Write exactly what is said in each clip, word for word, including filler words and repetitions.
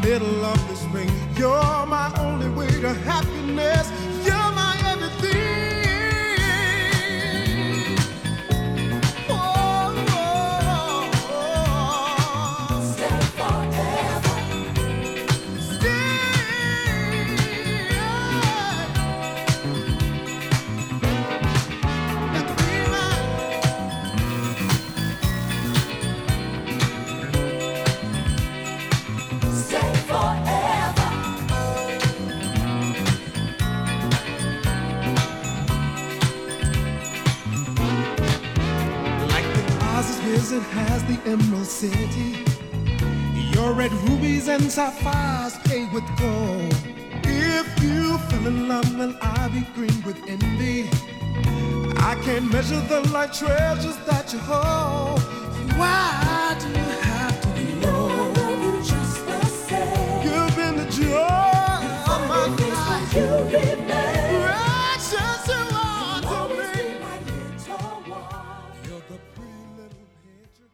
middle of the spring. You're my only way to happiness. You're my everything. Oh, oh, oh. Stay forever. Stay. Let me be mine. Stay forever. Like the Oz's visit has the Emerald City. Your red rubies and sapphires paved with gold. If you fell in love, then I'll be green with envy. I can't measure the life treasures that you hold. Why do you have to be low? I love you just the same. You've been the joy of my life. You remain precious you are to me. You're the pretty little picture.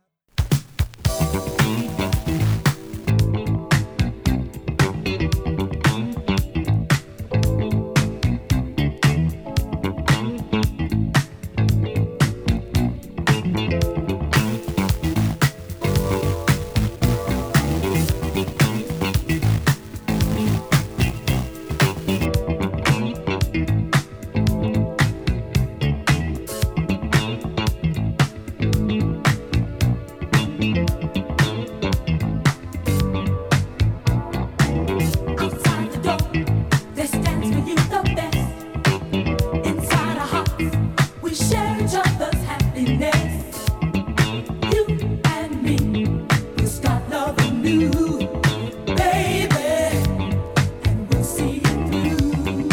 Outside the door, there stands for you the best. Inside our hearts, we share each other's happiness. You and me, we start loving new, baby, and we'll see it through.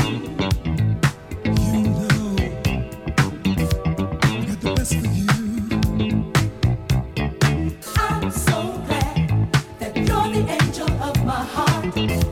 You know, I got the best for you. I'm so glad that you're the angel of my heart.